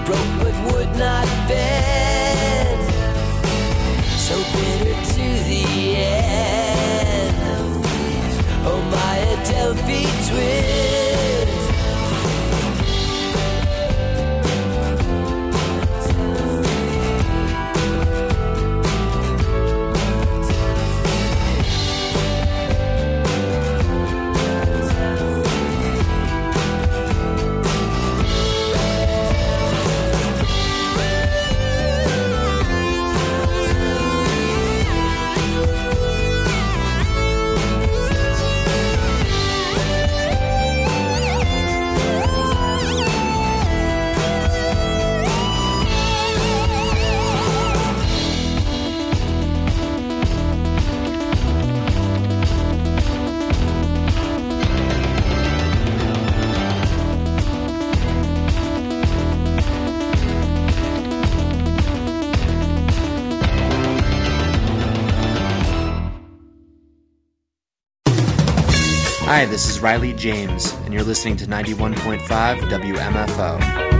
broke but would not bend, so bitter to the end. Oh, my Adelphi twins. Hi, this is Riley James, and you're listening to 91.5 WMFO.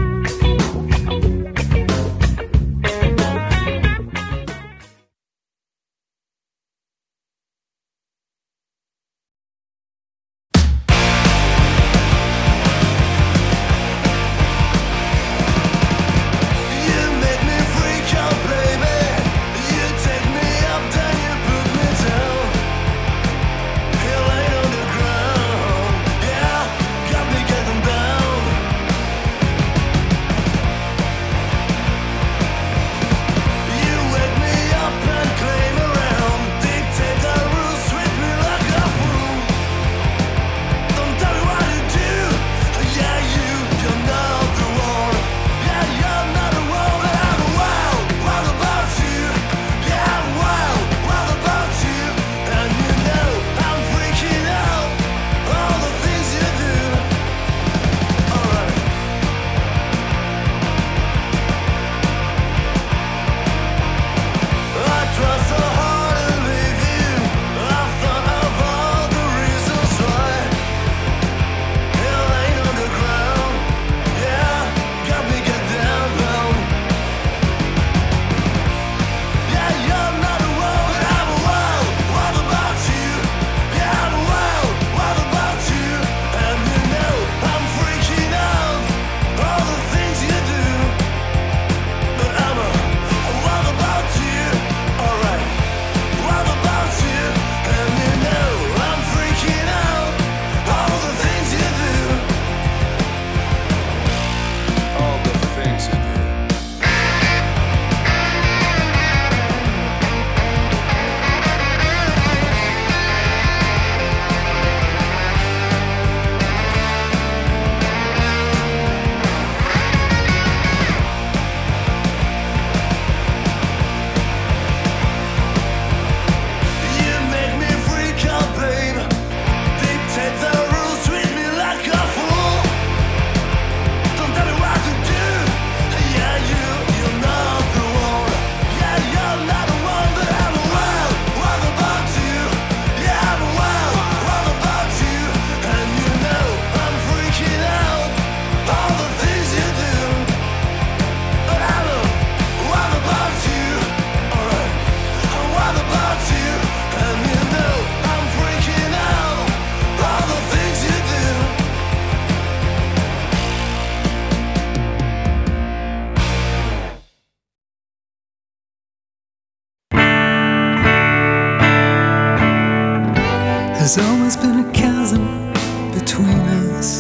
There's always been a chasm between us,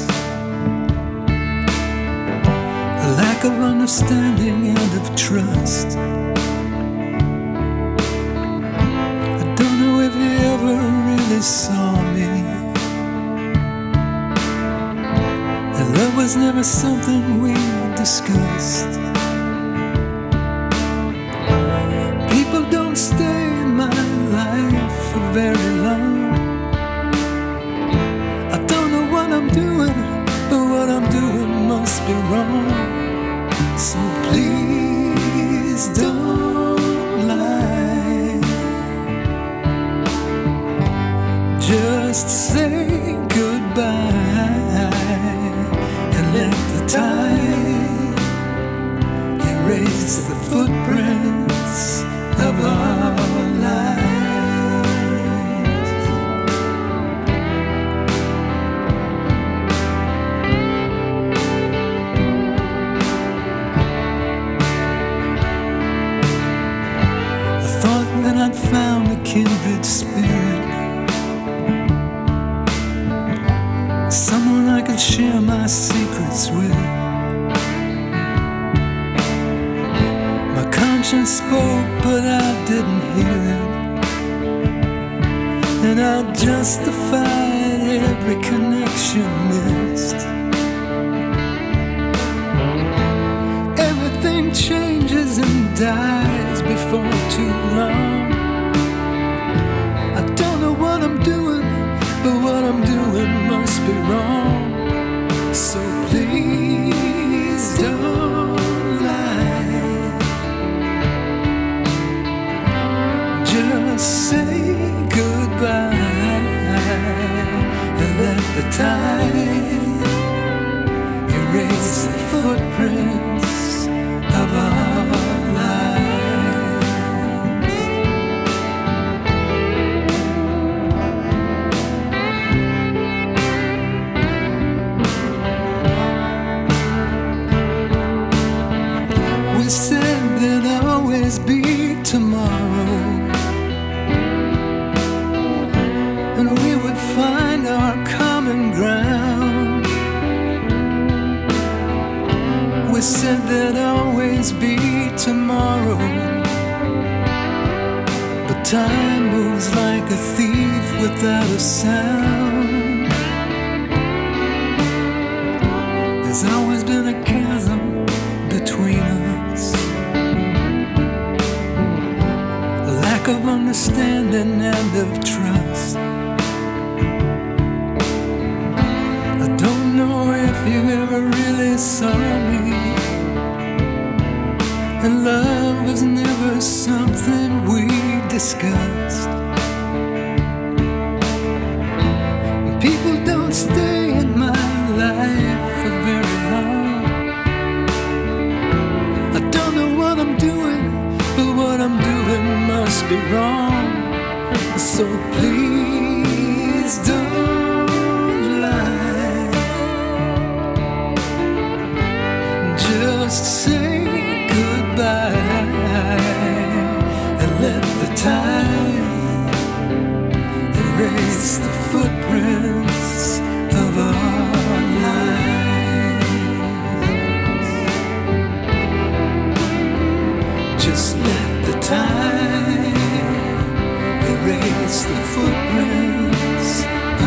a lack of understanding and of trust. I don't know if you ever really saw me, and love was never something we discussed. People don't stay in my life for very long. I don't know what I'm doing, but what I'm doing must be wrong. So please don't lie, just say goodbye and let the tide erase the footprints of our lives. I thought that I'd found a kindred spirit, someone I could share my secrets with. My conscience spoke, but I didn't hear it, and I justified every connection missed. Everything changes and dies before too long. I don't know what I'm doing, but what I'm doing must be wrong. So please don't lie. Just say goodbye and let the tide erase the footprints of our lives. We said there'd always be tomorrow, and we would find our common ground. We said there'd always be tomorrow, but time moves like a thief without a sound. There's always been a chasm between us, a lack of understanding and of trust. I don't know if you ever really saw me, and love was never something we discussed. People don't stay in my life for very long. I don't know what I'm doing, but what I'm doing must be wrong. So please don't lie. Just say goodbye and let the tide erase the footprints of our lives. Just let the tide erase the footprints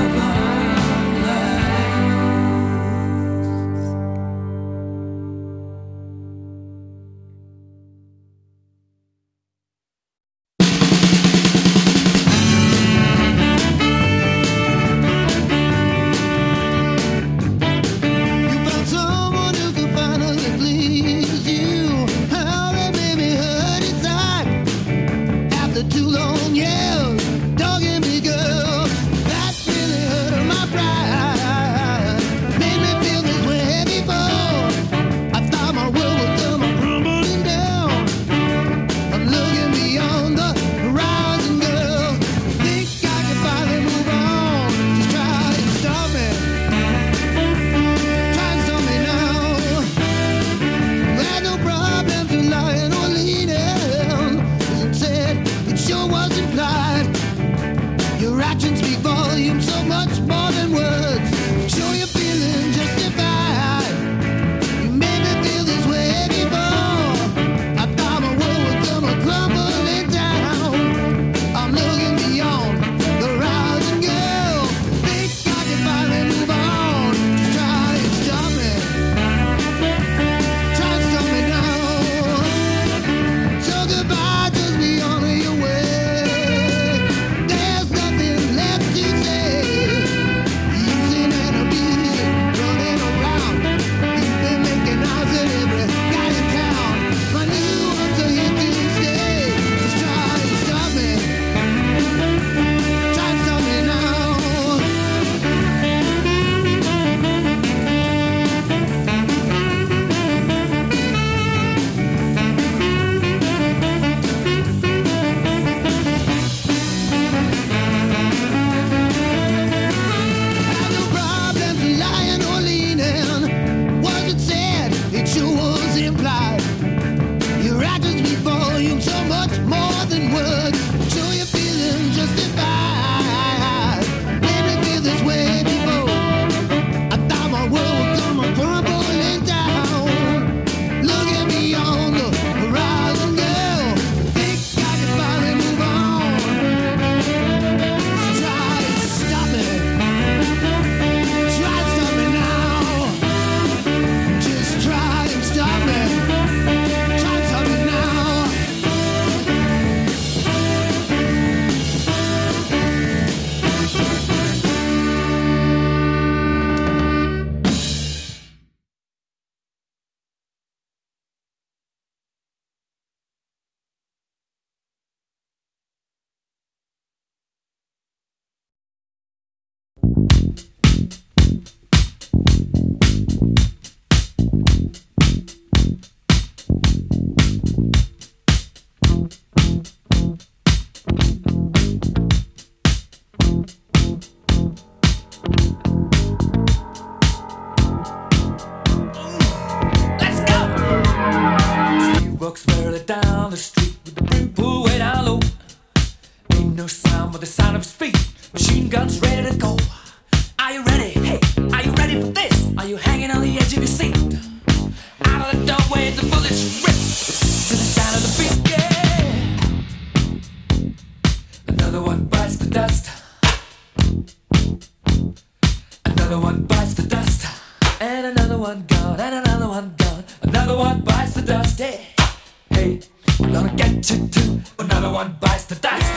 walks merrily down the street with the brim pulled way down low. Ain't no sound but the sound of his feet. Machine guns ready to go. Are you ready? Hey, are you ready for this? Are you hanging on the edge of your seat? Out of the doorway, the bullets rip to the sound of the beat. Yeah. Another one bites the dust. Another one bites the dust. And another one gone. And another one gone. Another one bites the dust. Hey, hey, I'm gonna get you too. Another one bites the dust.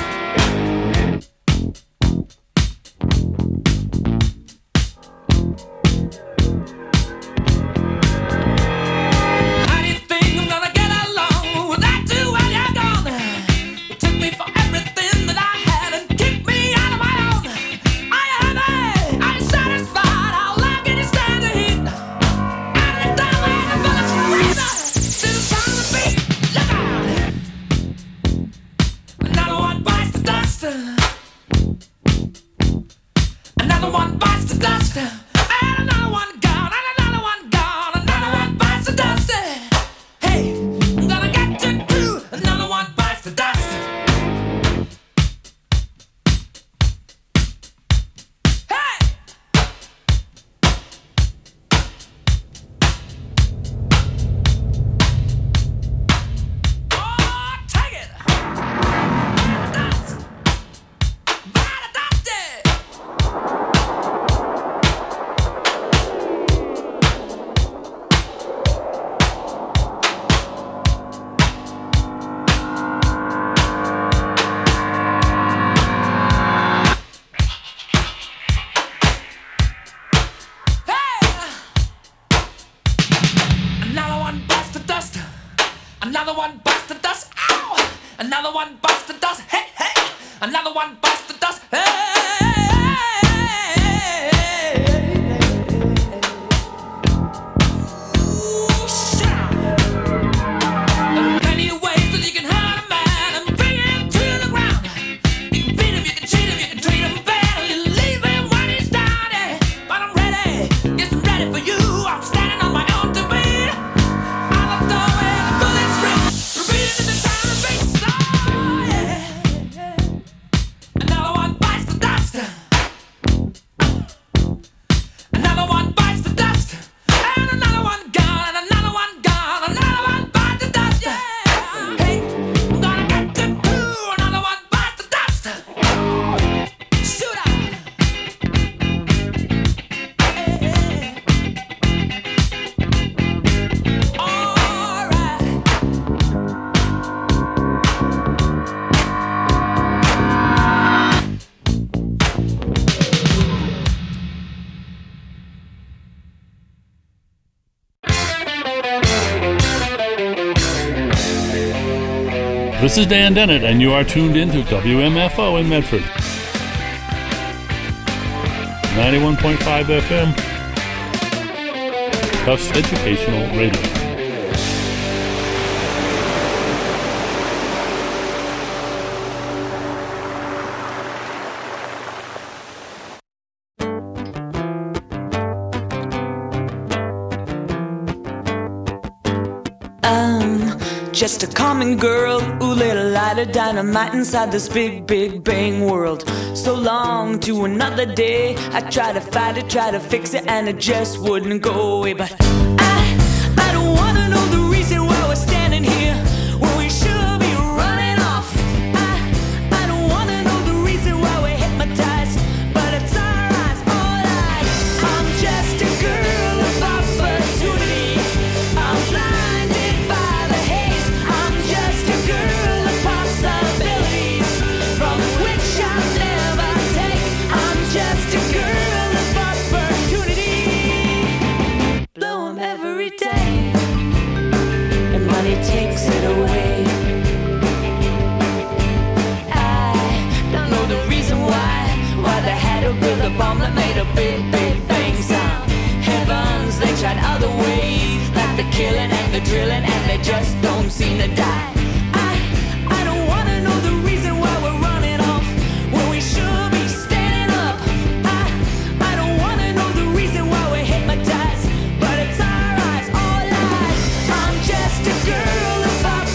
Another one bites the dust, and another one gone, and another one gone, another one bites the dust. Hey, I'm gonna get you too. Another one bites the dust. Hey, oh, take it. Dust. Bite the dust. Another one bites the dust. Ow! Another one bites the dust. Hey, hey! Another one bites the dust. Hey! Ooh, shit! There are plenty of ways that you can hurt a man and bring him to the ground. You can beat him, you can cheat him, you can treat him bad, or you leave him when he's down. Yeah. But I'm ready, yes, I'm ready for you. I'm standing on my own two feet. This is Dan Dennett, and you are tuned in to WMFO in Medford. 91.5 FM. Tufts Educational Radio. Just a common girl who lit a light of dynamite inside this big, big bang world. So long to another day, I tried to fight it, tried to fix it, and it just wouldn't go away. But I don't wanna know the reason why we're standing here when we should be running off. I don't wanna know the reason why we're hypnotized, but it's our eyes, all eyes. I'm just a girl of opportunity. I'm blinded by the haze. I'm just a girl of possibilities from which I'll never take. I'm just a girl of opportunity. Blow 'em every day, and money takes it away. I don't know the reason why they had to build a bomb that made a big, big bang sound. Heavens, they tried other ways, like the killing and the drilling, and they just don't seem to die. I don't wanna know the reason why we're running off when we should be standing up. I don't wanna know the reason why we're hypnotized, but it's our eyes, all eyes. I'm just a girl of opportunity.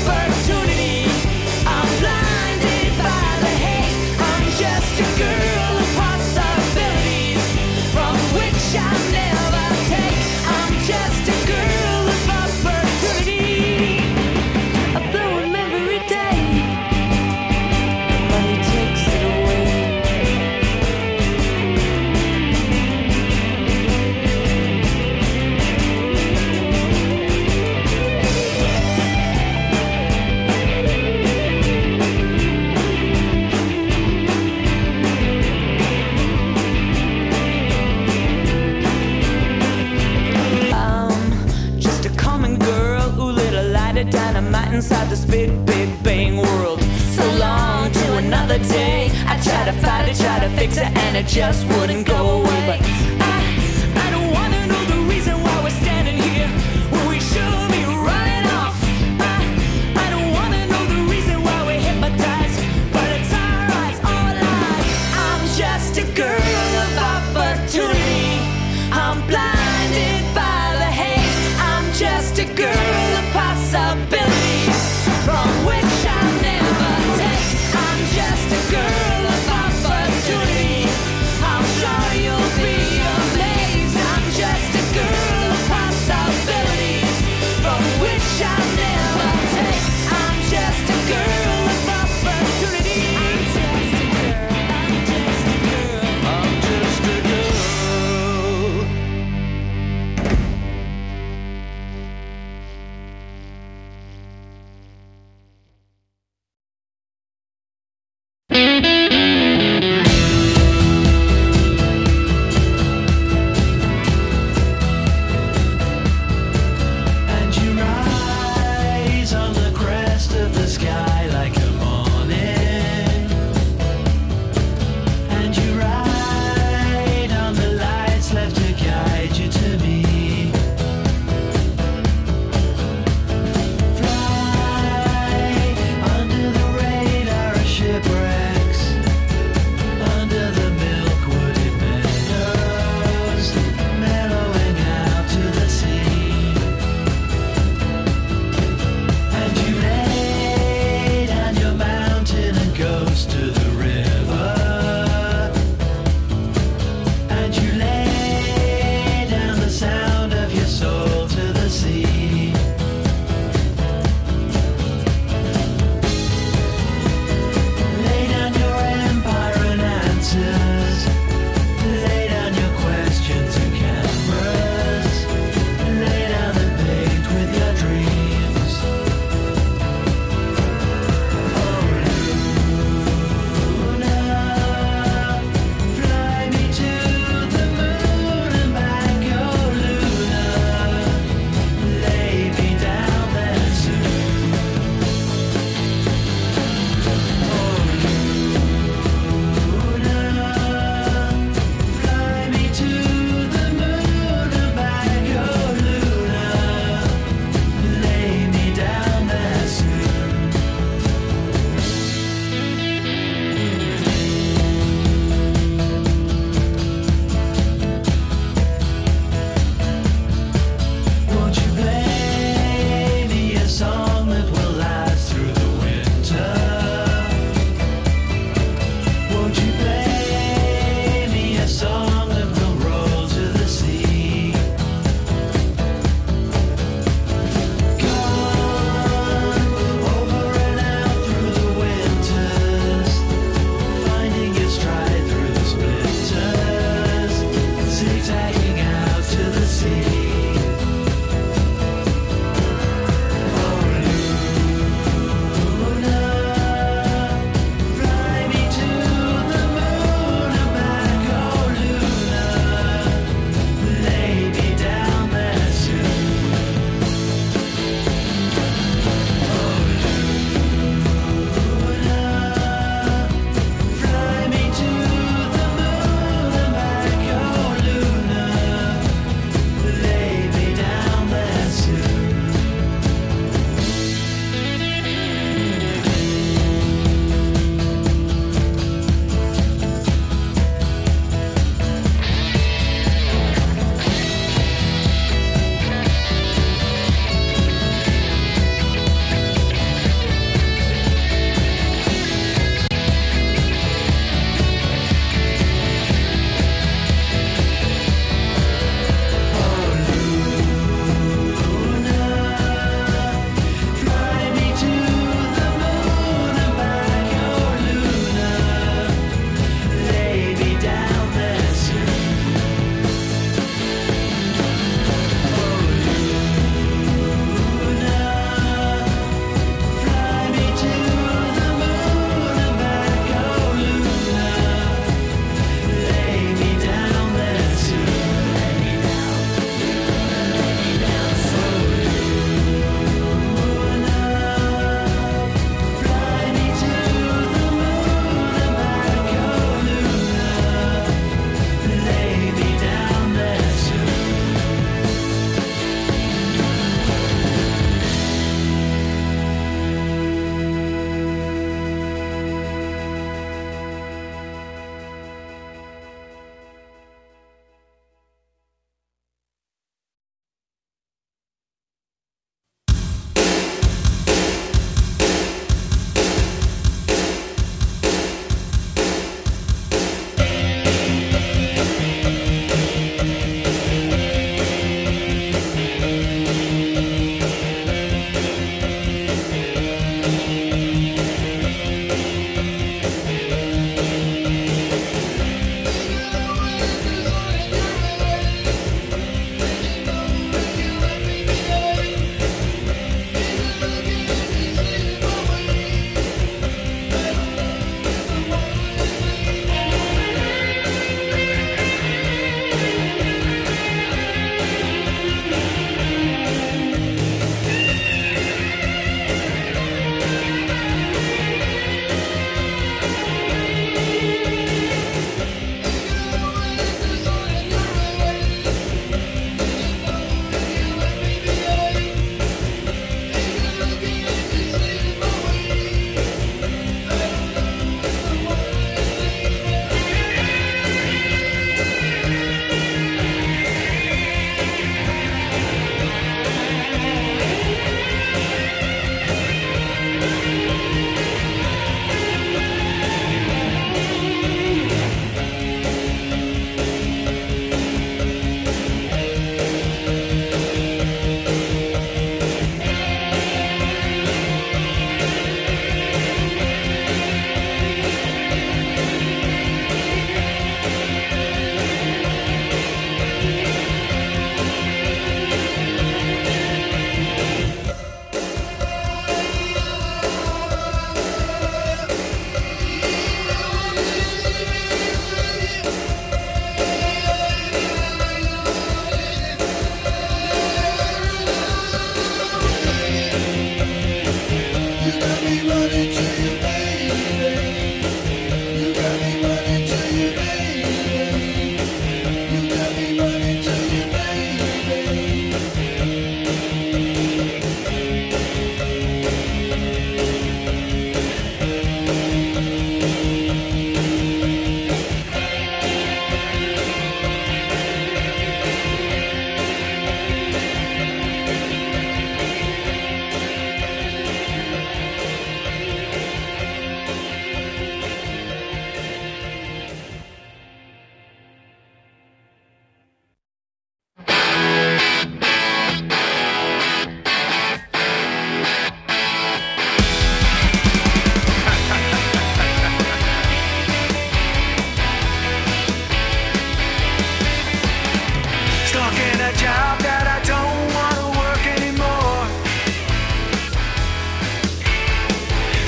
of dynamite inside this big, big bang world. So long to another day. I try to fight it, try to fix it, and it just wouldn't go away. But I don't wanna know the reason why we're standing here when we should be running off. I don't wanna know the reason why we're hypnotized, but it's alright, it's all lies. I'm just a girl of opportunity. I'm blinded by the haze. I'm just a girl of possibilities from which I'll never take. I'm just a girl of opportunity. I'm sure you'll be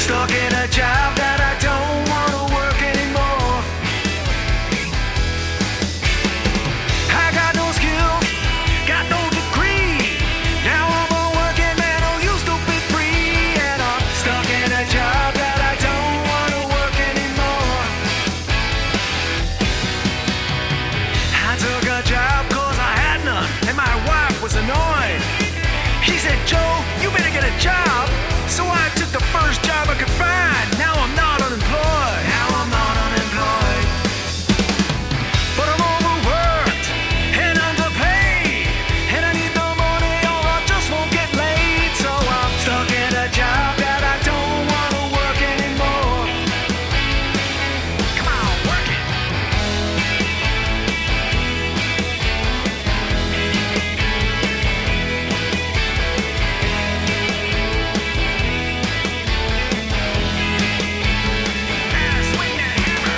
stuck in a job that I don't want to work anymore. I got no skills, got no degree. Now I'm a working man who used to be free, and I'm stuck in a job that I don't want to work anymore. I took a job cause I had none, and my wife was annoyed. She said, Joe, you better get a job. So I took the first job I could find. Now I'm not unemployed. Now I'm not unemployed. But I'm overworked and underpaid, and I need the money or I just won't get laid. So I'm stuck in a job that I don't want to work anymore. Come on, work it. Swing that hammer.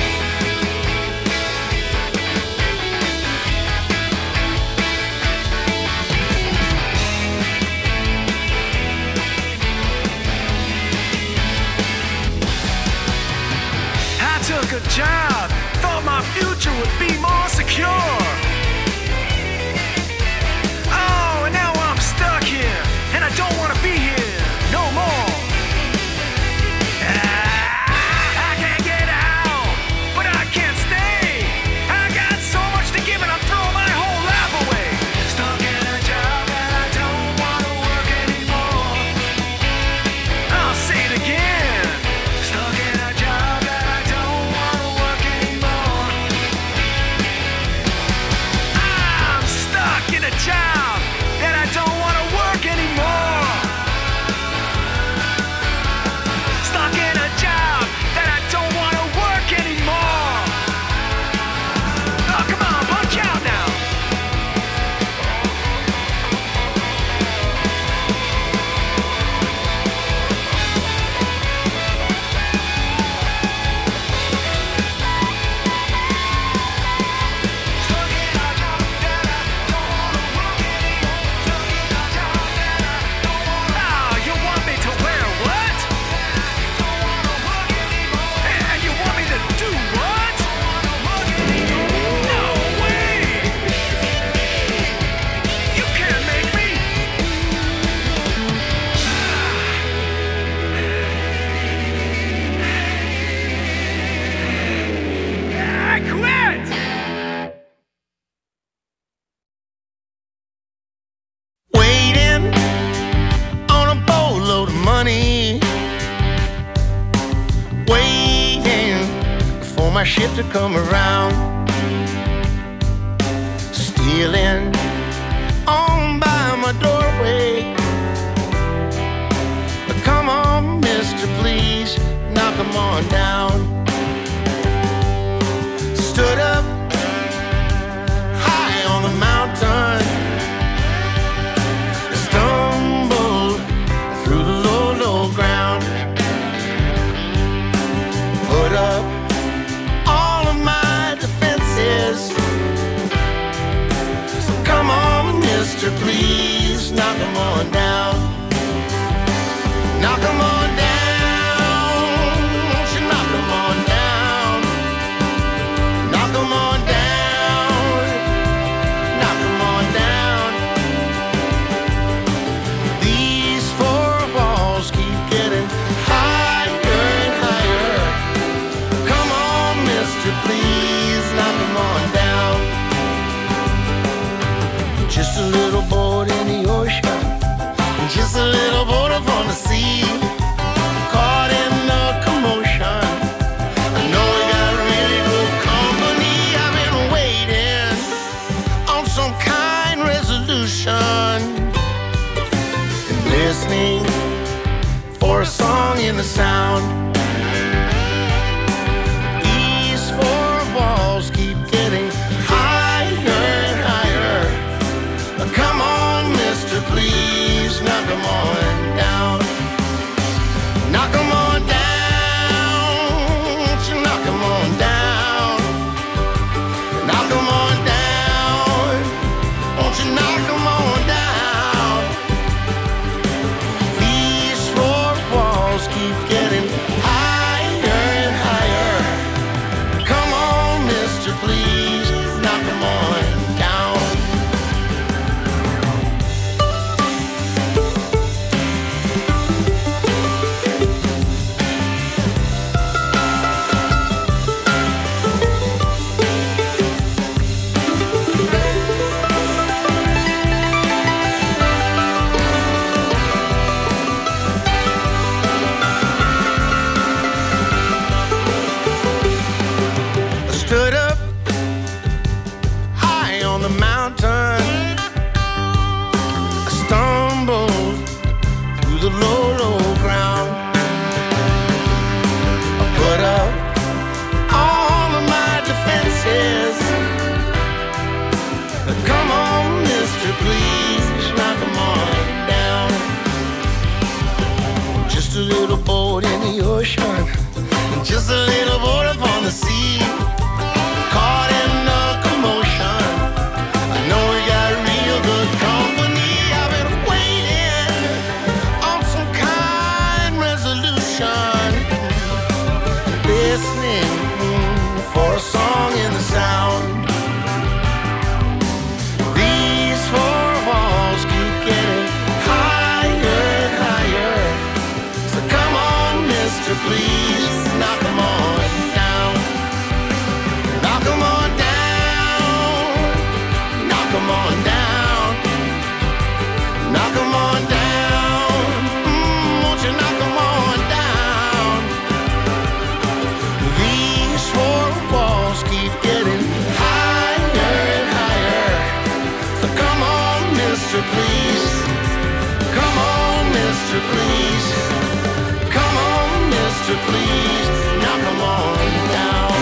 I took a job, thought my future would be more secure. Oh, and now I'm stuck here, and I don't want to be here no more. I can't get out, but I can't stay. I got so much to give, and I'm throwing my whole life away. Stuck in a job that I don't want to work anymore. I'll say it again. Stuck in a job that I don't want to work anymore. I'm stuck in a job that I don't want to work anymore. Stuck in a job that I don't want to work anymore. Oh, come on, punch out now. Stuck in a job that I don't want to work anymore. Stuck in a job that I don't want to. Oh, you want me to wear what? Don't want to work anymore. And you want me to do what? Don't want to work anymore. No way. You can't make me. I quit. Waiting on a boatload of money, waiting for my ship to come around, stealing on by my doorway. Come on, mister, please knock 'em on down. Stood up high on the mountain, stumbled through the low, low ground, put up all of my defenses. So come on, mister, please knock 'em on down. Knock 'em on down. Won't you knock 'em on down? Knock 'em on down. Knock 'em on down. These four walls keep getting higher and higher. Come on, mister, please knock 'em on down. Just a little boat in the ocean, just a little boat up on the sea, caught in the commotion. I know we got really good company. I've been waiting on some kind resolution, and listening for a song in the sound. These four walls keep getting higher and higher. Come on, mister, please knock 'em on down. Knock 'em on down. Won't you knock 'em on down? Knock 'em on down. Won't you knock 'em on down? These four walls keep getting low, low ground. I put up all of my defenses. Come on, mister, please knock 'em on down. Just a little boat in the ocean, just a little boat upon the sea, caught in the commotion. I know we got real good company. I've been waiting on some kind resolution, listening for a song in the sound. These four walls keep getting higher and higher. So come on, mister, please knock 'em on down. Knock 'em on down. Knock 'em on down. Knock 'em on down. Won't you knock 'em on down? These four walls keep getting higher and higher. So come on, mister, please. Come on, mister, please. Come on, mister, please. Knock 'em on down.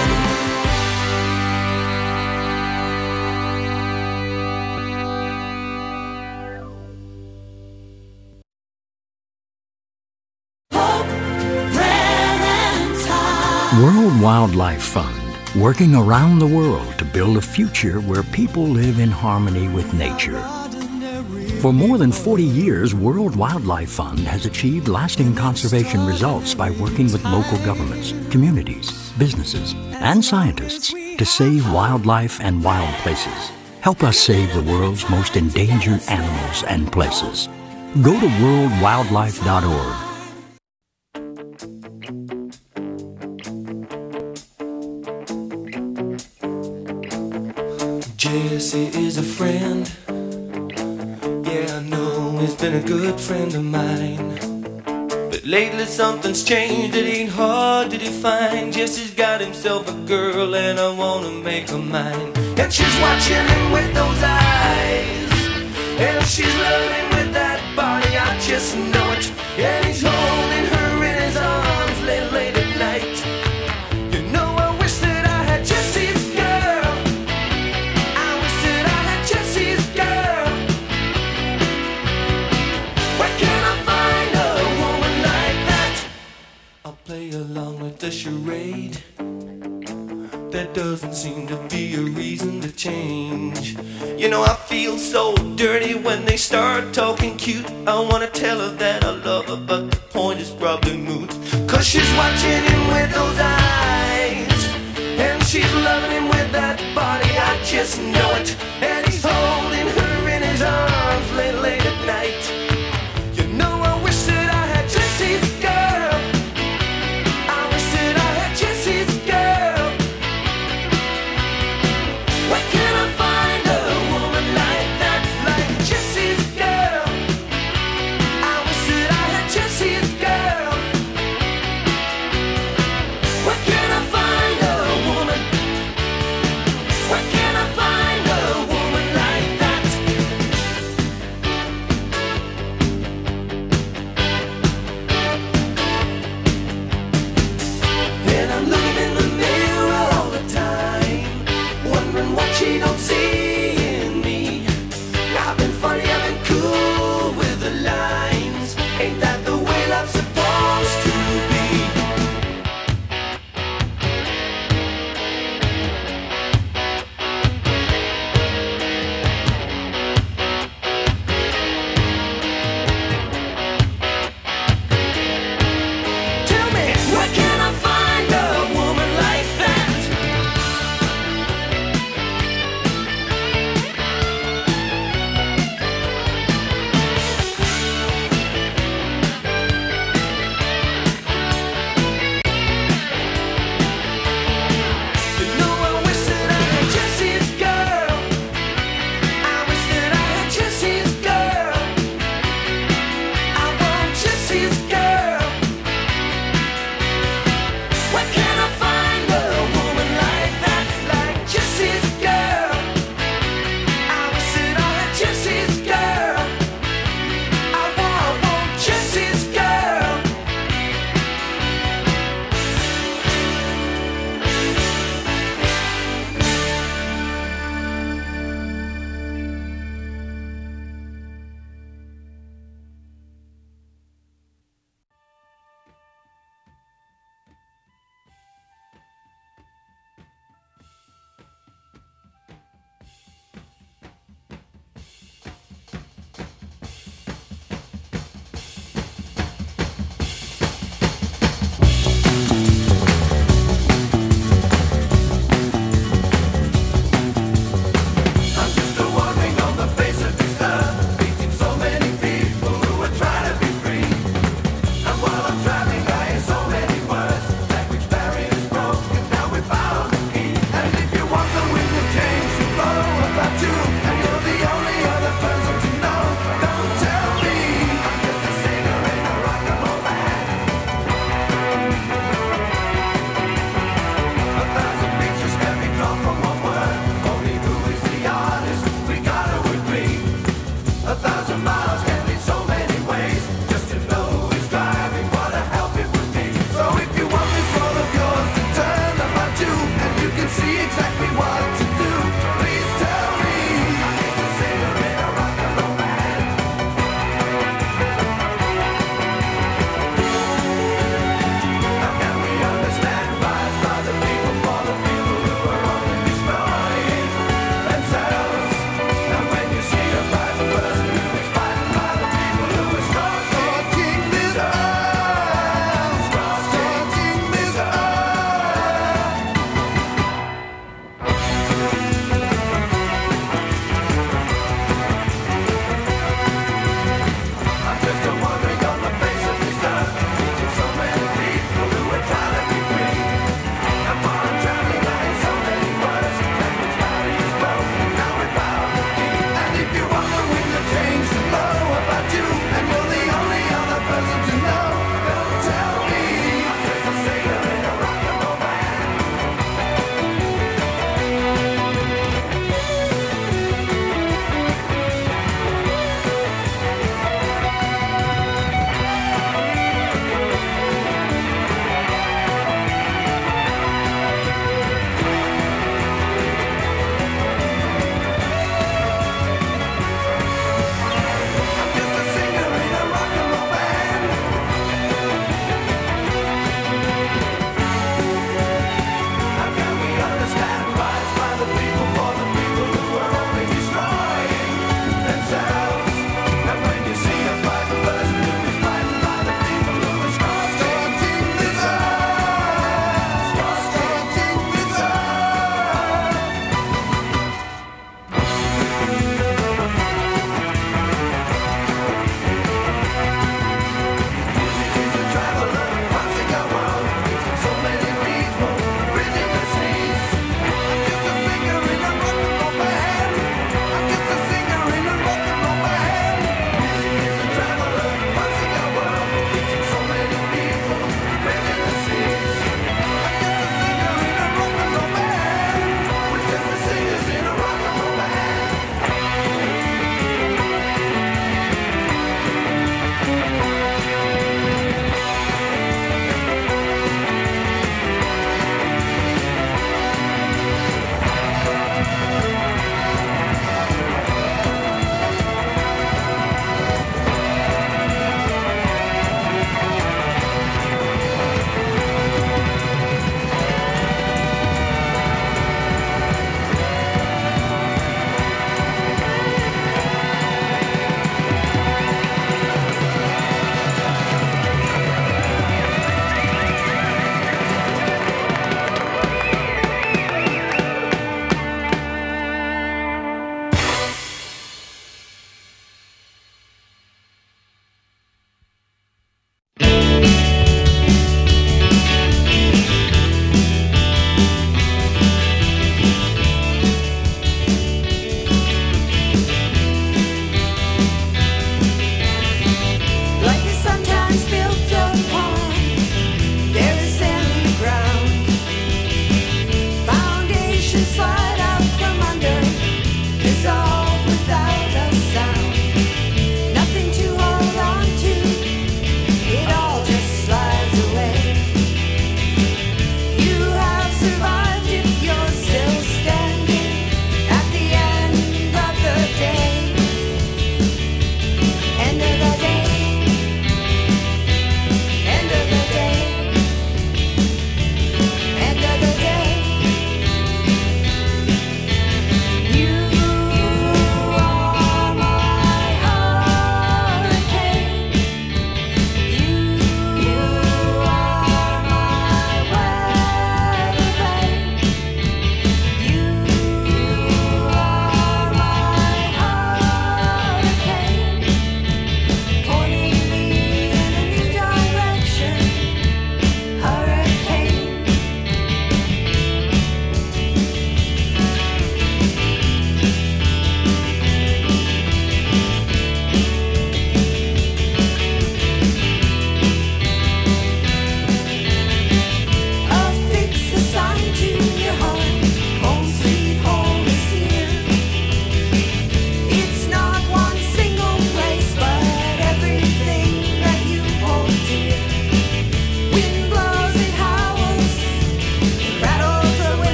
World Wildlife Fund, working around the world to build a future where people live in harmony with nature. For more than 40 years, World Wildlife Fund has achieved lasting conservation results by working with local governments, communities, businesses, and scientists to save wildlife and wild places. Help us save the world's most endangered animals and places. Go to worldwildlife.org. Jesse is a friend. Yeah, I know he's been a good friend of mine. But lately something's changed, it ain't hard to define. Jesse's got himself a girl and I wanna make her mine. And she's watching him with those eyes, and she's loving him with that body, I just know it. And he's holding her in his arms late at night. You know, I wish that I had Jesse's girl. I wish that I had Jesse's girl. Where can I find a woman like that? I'll play along with the charade. There doesn't seem to be a reason to change. You know, I feel so dirty when they start talking cute. I wanna tell her that I love her, but the point is probably moot. 'Cause she's watching him with those eyes, and she's loving him with that body, I just know it. And he's holding her in his arms late at night. You know, I wish that I had Jesse's girl. I wish that I had Jesse's girl. Where can I find a woman like that, like Jesse's girl? I wish that I had Jesse's girl. Where can I find a woman? Where can I find a woman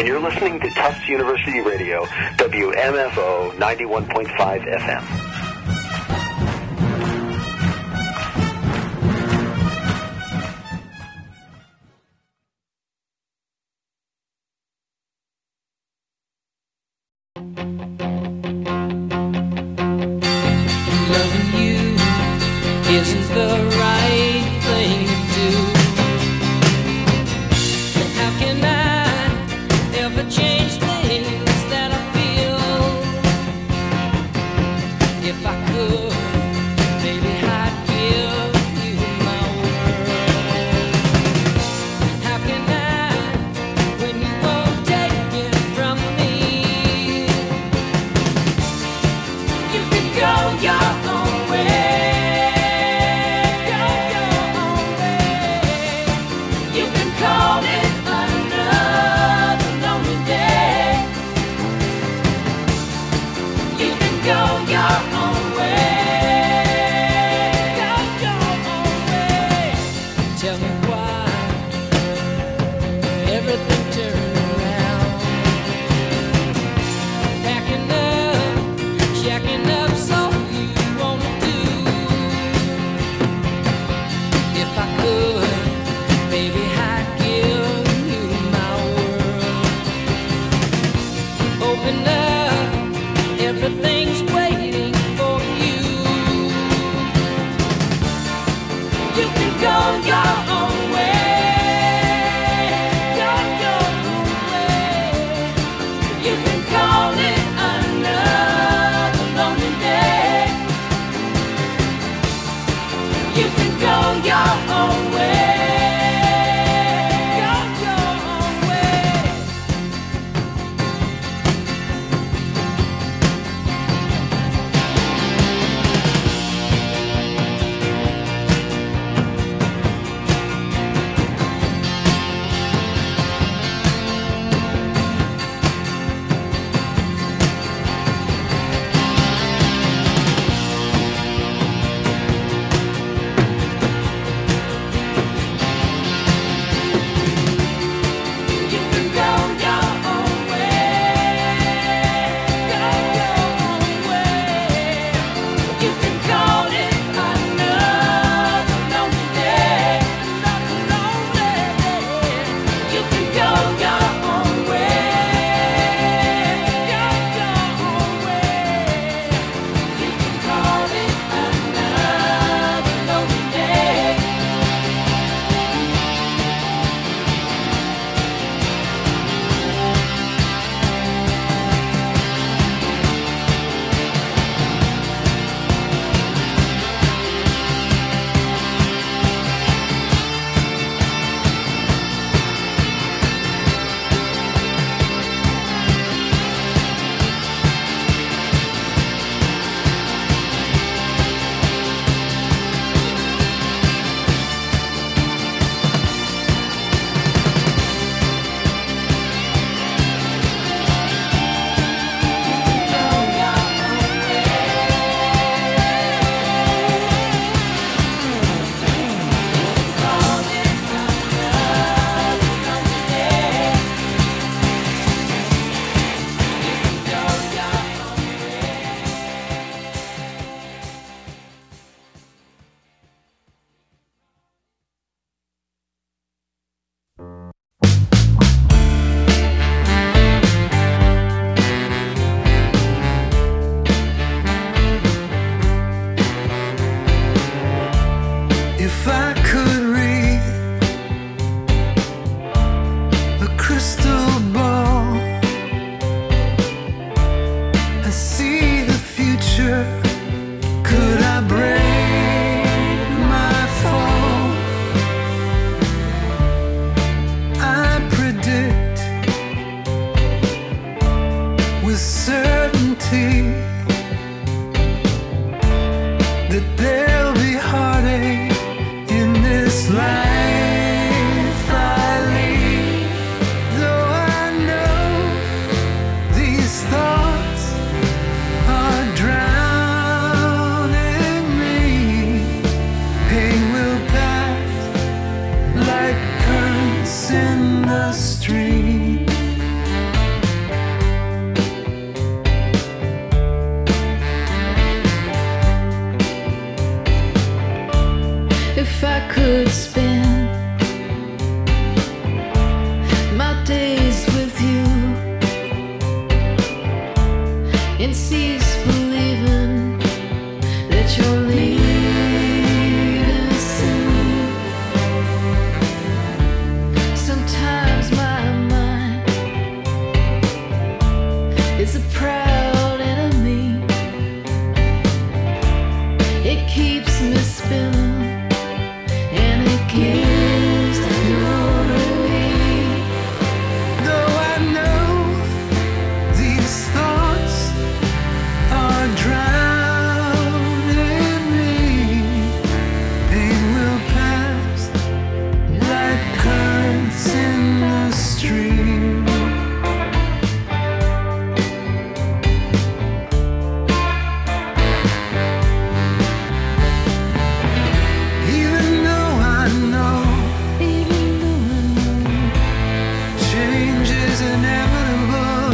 You're listening to Tufts University Radio, WMFO 91.5 FM. Loving you isn't the right thing to do. How can I ever change things that I feel? If I could, baby, I'd give you my world. How can I, when you won't take it from me? You can go your own way. Go your own way. You can call it another lonely day. You can go your own way. Go your own way. Tell me why everything turned around. Packing up, checking up, so you wanna do. If I could, baby, I'd give you my world. Open up, everything's waiting for you. You can go your own way. Go your own way. You can call it another lonely day. You can go your own way. Go your own way. You can go your own way. Go your own way. You can call it another lonely day. Another lonely day. You can go your own way. Go your own way. You can call it another lonely day. If I could read a crystal ball and see the future, could I break my fall? I predict with certainty that there'll be heartache in this life I lead. Though I know these thoughts are drowning me, pain will pass like currents in the stream. could spend my days with you and cease believing that you're leaving soon. Sometimes my mind is a proud enemy. It keeps me spinning and it gives the glory. Though I know these thoughts are drowning me, pain will pass like currents in the stream. Even though I know change is inevitable,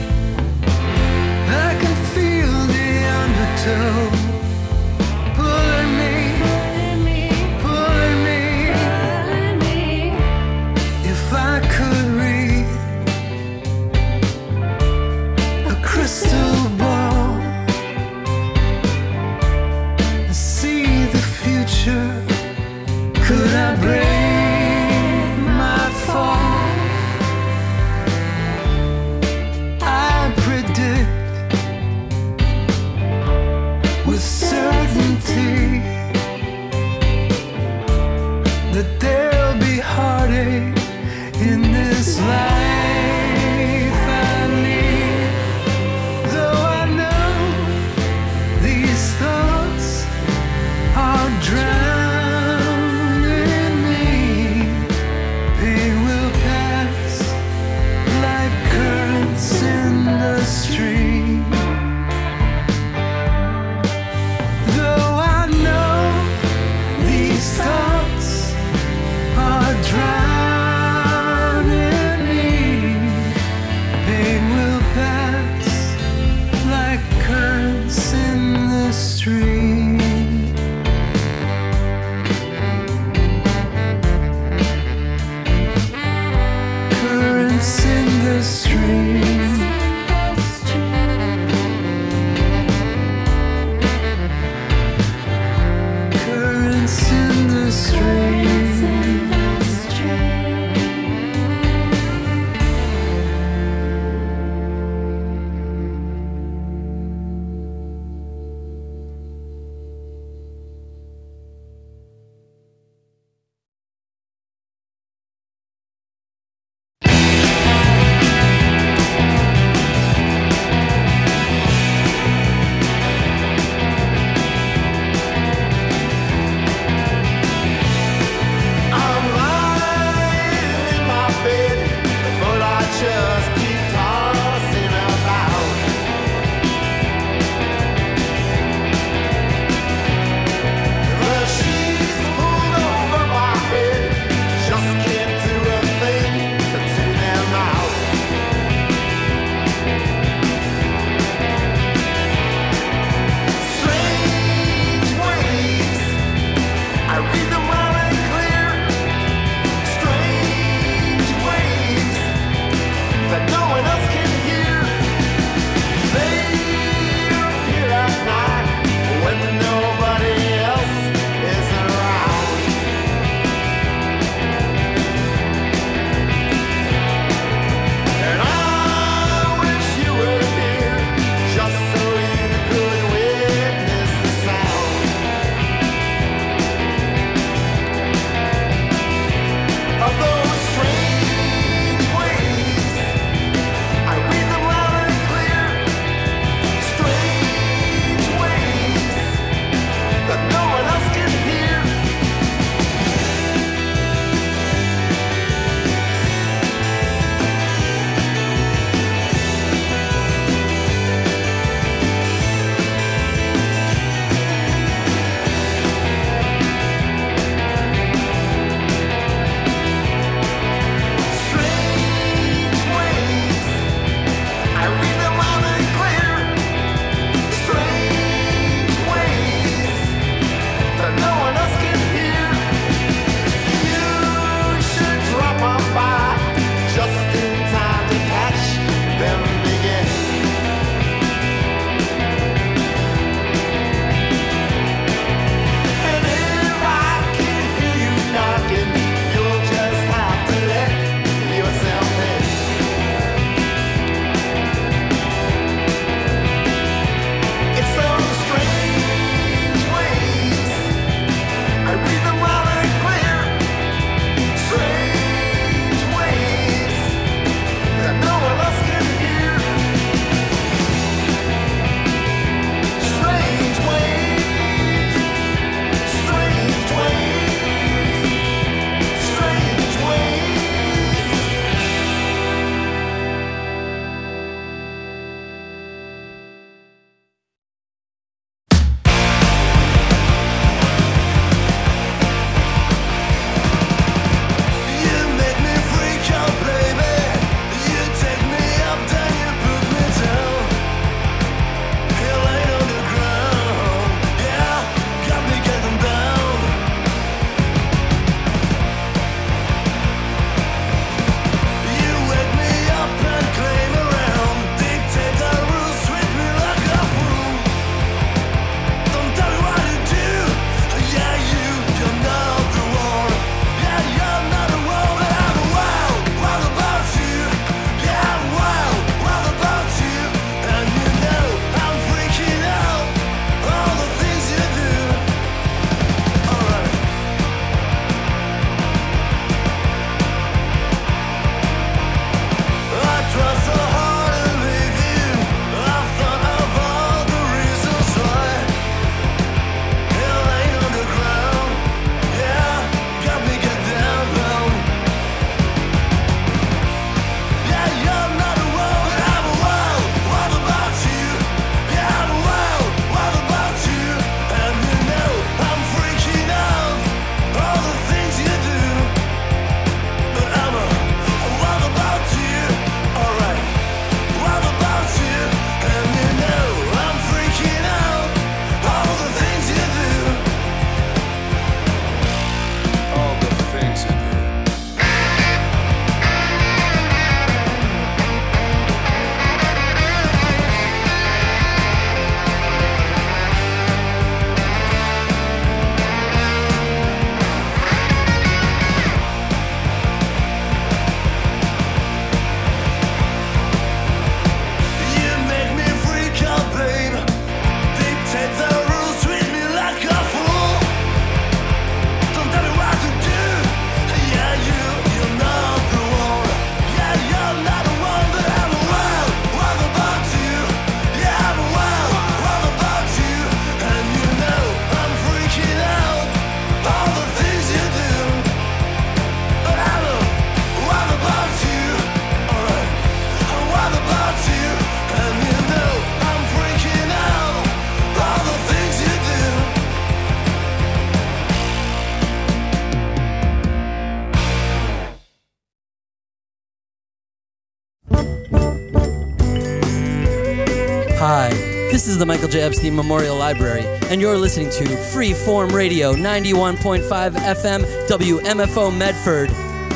I can feel the undertow pulling me. If I could read a crystal ball and see the future, could I break my fall? I predict with Hi, this is the Michael J. Epstein Memorial Library, and you're listening to Freeform Radio, 91.5 FM, WMFO Medford.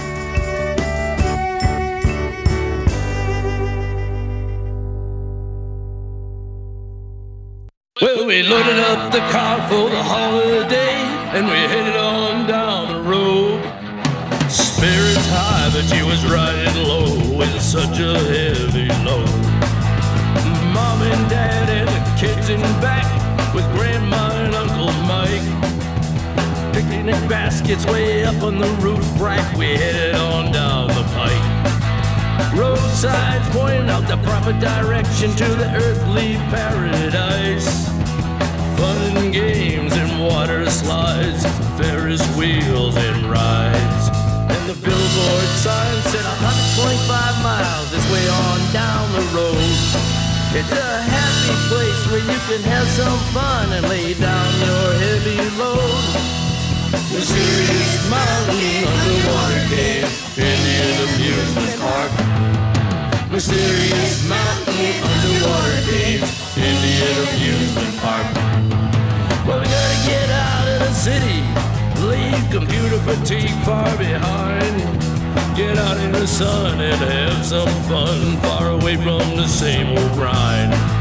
Well, we loaded up the car for the holiday, and we headed on down the road. Spirits high, but she was riding low with such a heavy load. Mom and Dad and the kids in back with Grandma and Uncle Mike. Picnic baskets way up on the roof rack, we headed on down the pike. Roadsides pointing out the proper direction to the earthly paradise. Fun and games and water slides, Ferris wheels and rides. And the billboard sign said 125 miles this way on down the road. It's a happy place where you can have some fun and lay down your heavy load. Mysterious Mountain Underwater Cave, Indian Amusement Park. Mysterious Mountain Underwater Cave, Indian Amusement Park. Well, we gotta get out of the city, leave computer fatigue far behind. Get out in the sun and have some fun, far away from the same old grind.